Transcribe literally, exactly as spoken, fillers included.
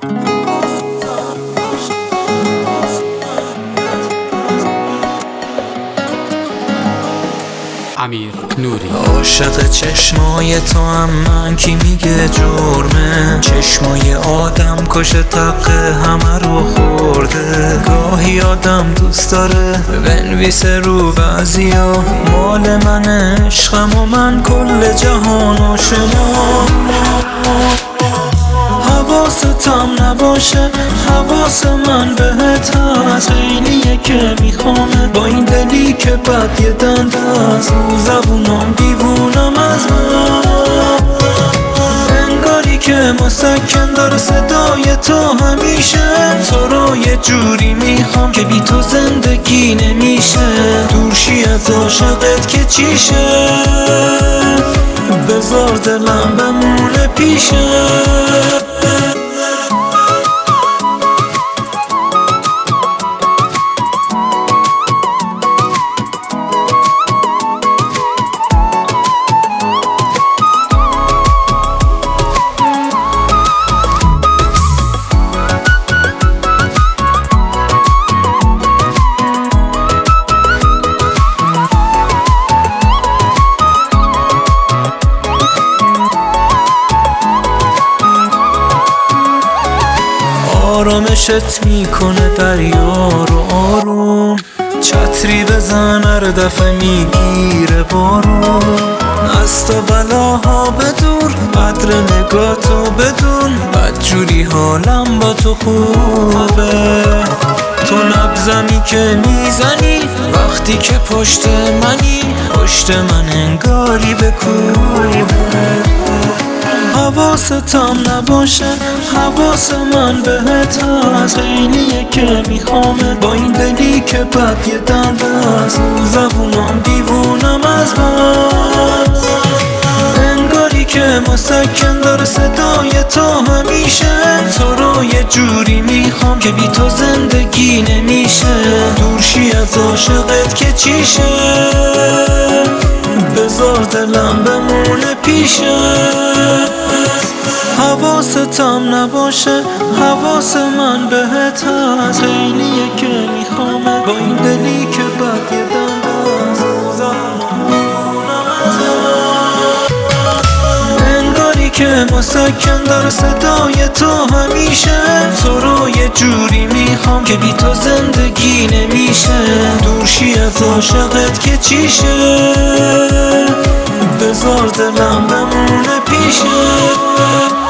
امیر نوری. عاشق چشمای تو هم من کی میگه جرمه؟ چشمای آدم کش تقه همه رو خورده. گاهی آدم دوست داره بنویسه رو بعضیا مال من عشقم و من کل جهان و شما. حواستم نباشه حواس من بهت هست، خیلیه که میخوامه با این دلی که بد یه دنده است. رو زبونم دیوونم از من، انگاری که مسکن داره صدای تو همیشه. تو رو یه جوری میخوام که بی تو زندگی نمیشه. دورشی از عاشقت که چیشه، بذار دلم بمونه پیشه. آرامشت میکنه دریا رو آروم، چتری بزن هر دفعه میگیره بارون. از تو بلاها بدور قدر نگاتو بدون، بدجوری حالم با تو خوبه. تو نبزمی که میزنی وقتی که پشت منی، پشت من انگاری بکوبه. حواستم نباشه حواس من بهت هست، خیلیه که میخوامه با این دلی که بد یه دنده است. رو زبونم دیوونم از من، انگاری که مسکن داره صدای تو همیشه. تو رو یه جوری میخوام که بی تو زندگی نمیشه. دورشی از عاشقت که چیشه، بذار دلم بمونه پیشه. حواستم نباشه حواس من بهت هست، خیلیه که میخوامه با این دلی که بد یه دنده است. انگاری که مسکن داره صدای تو همیشه. تو رو یه جوری میخوام که بی تو زندگی نمیشه. دورشی از عاشقت که چیشه، بذار دلم بمونه پیشه.